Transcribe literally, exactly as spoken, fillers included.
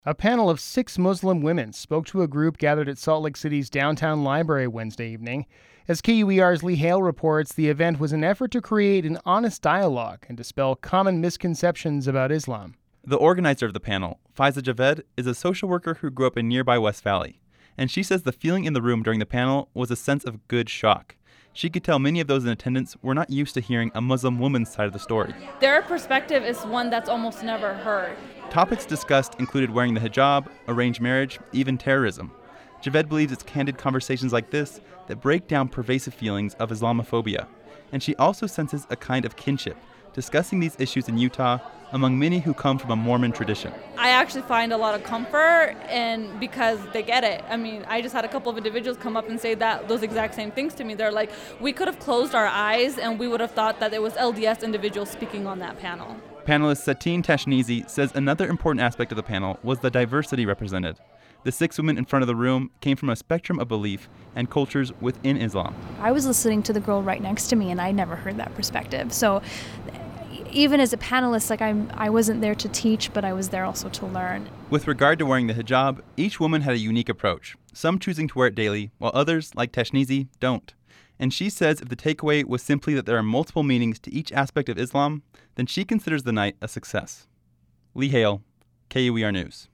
A panel of six Muslim women spoke to a group gathered at Salt Lake City's downtown library Wednesday evening. As K U E R's Lee Hale reports, the event was an effort to create an honest dialogue and dispel common misconceptions about Islam. The organizer of the panel, Faiza Javed, is a social worker who grew up in nearby West Valley, and she says the feeling in the room during the panel was a sense of good shock. She could tell many of those in attendance were not used to hearing a Muslim woman's side of the story. Their perspective is one that's almost never heard. Topics discussed included wearing the hijab, arranged marriage, even terrorism. Javed believes it's candid conversations like this that break down pervasive feelings of Islamophobia. And she also senses a kind of kinship, discussing these issues in Utah among many who come from a Mormon tradition. I actually find a lot of comfort and because they get it. I mean, I just had a couple of individuals come up and say that those exact same things to me. They're like, we could have closed our eyes and we would have thought that it was L D S individuals speaking on that panel. Panelist Satine Tashnizi says another important aspect of the panel was the diversity represented. The six women in front of the room came from a spectrum of belief and cultures within Islam. I was listening to the girl right next to me, and I never heard that perspective. So even as a panelist, like I'm, I wasn't there to teach, but I was there also to learn. With regard to wearing the hijab, each woman had a unique approach, some choosing to wear it daily, while others, like Tashnizi, don't. And she says if the takeaway was simply that there are multiple meanings to each aspect of Islam, then she considers the night a success. Lee Hale, K U E R News.